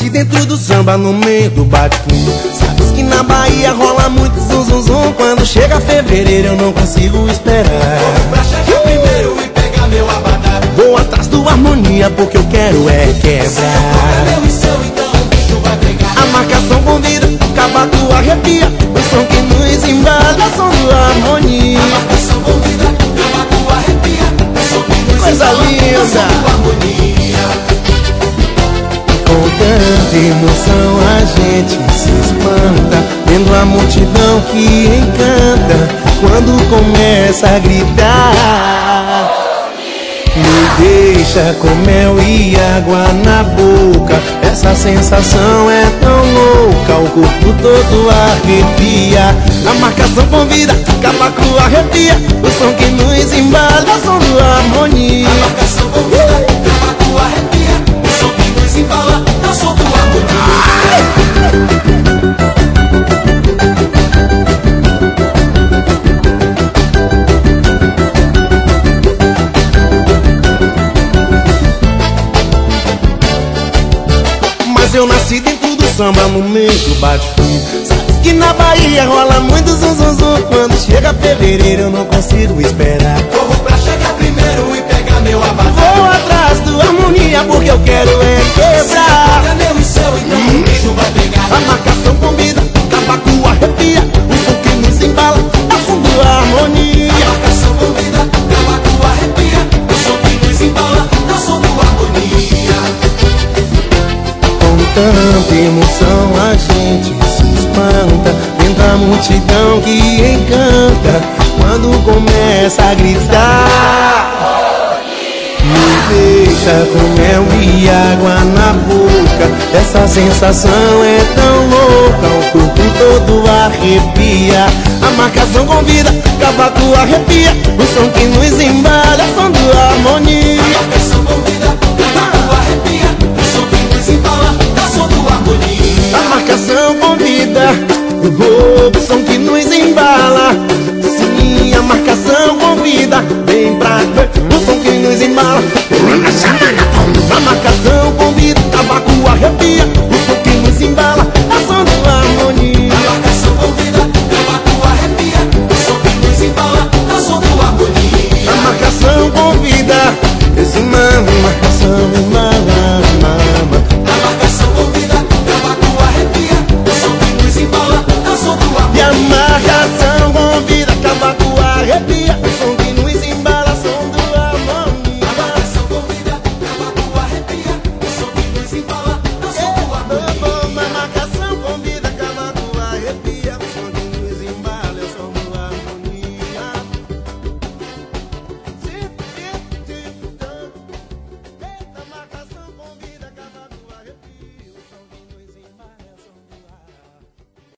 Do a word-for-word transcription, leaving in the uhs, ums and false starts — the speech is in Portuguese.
nasci dentro do samba, no meio do bate-fundo. Sabes que na Bahia rola muito zum zum zum. Quando chega fevereiro eu não consigo esperar. Corro pra chegar primeiro e pegar meu abadá. Vou atrás do harmonia porque eu quero é quebrar. Se eu for é meu e seu, então o bicho vai pegar. A marcação convida, cavaco arrepia. O som que nos embala, o som do harmonia. A marcação convida, cavaco arrepia. O som que nos Coisa embala, linda. o som do harmonia. Com tanta emoção a gente se espanta, vendo a multidão que encanta quando começa a gritar. Me deixa com mel e água na boca, essa sensação é tão louca, o corpo todo arrepia. A marcação convida, cavaco arrepia, o som que nos embala, o som do harmonia. A marcação convida, cavaco arrepia. O som que nos embala, é o som do harmonia. Mas eu nasci dentro do samba, no meio do bate-fundo. Sabes que na Bahia rola muito zum zum zum. Quando chega fevereiro eu não consigo esperar. Corro pra chegar primeiro e pegar meu abadá. Vou atrás do harmonia porque eu quero é quebrar. Se é meu e seu, então o bicho vai pegar. A marcação convida, cavaco arrepia. O som que nos embala, é o som do harmonia. A marcação convida, cavaco arrepia. O som que nos embala, é o som do harmonia. Com tanta emoção a gente se espanta, vendo a multidão que encanta quando começa a gritar. Me deixa com mel e água na boca, essa sensação é tão louca, o corpo todo arrepia. A marcação convida, cavaco arrepia, o som que nos embala, é o som do harmonia. A marcação convida, cavaco arrepia. O som que nos embala, é o som do harmonia. A marcação convida, o som que nos embala,